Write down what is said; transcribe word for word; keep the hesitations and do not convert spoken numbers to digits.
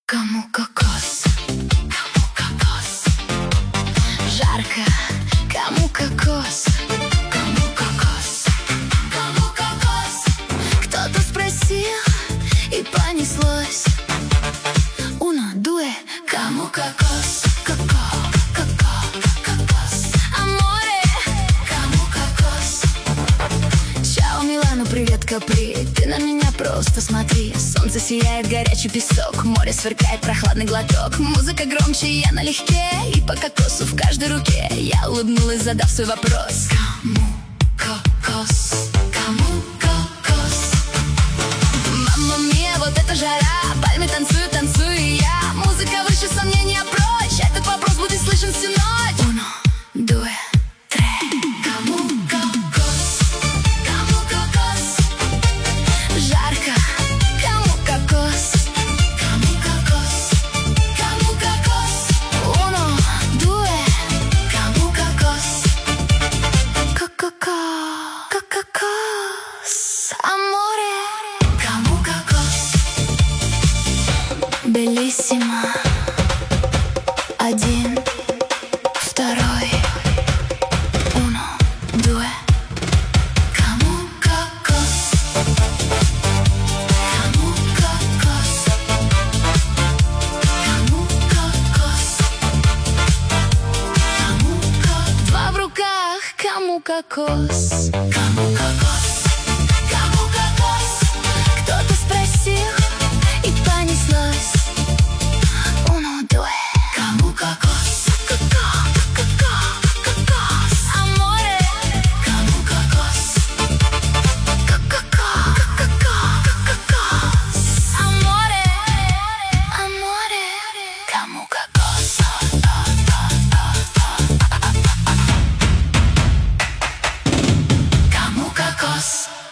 Кому кокос, кому кокос, жарко, кому кокос, кому кокос, кому кокос. Кто-то спросил, и понеслось. Uno, due, кому кокос, коко, коко, кокос. Аморе, кому кокос. Чао, Милану, привет, Капри. Ты на меня просто смотри. Солнце сияет, горячий песок, море сверкает, прохладный глоток. Музыка громче, я налегке, и по кокосу в каждой руке. Я улыбнулась, задав свой вопрос. Кому кокос, кому кокос. Мамма мия, вот это жара. Пальмы танцуют, танцую и я. Музыка выше сомнения прочь. Этот вопрос будет слышен всю ночь. Uno, due, tre. Кому кокос, кому кокос. Жарко, кому кокос, кому кокос, кому кокос. Uno, due, кому кокос. Ко-ко-ко, ко-кокос. Аморе, кому кокос. Белиссимо. Один, второй. Uno, due. Кому кокос, кому кокос, кому кокос, кому кокос. Два в руках, кому кокос, кому кокос.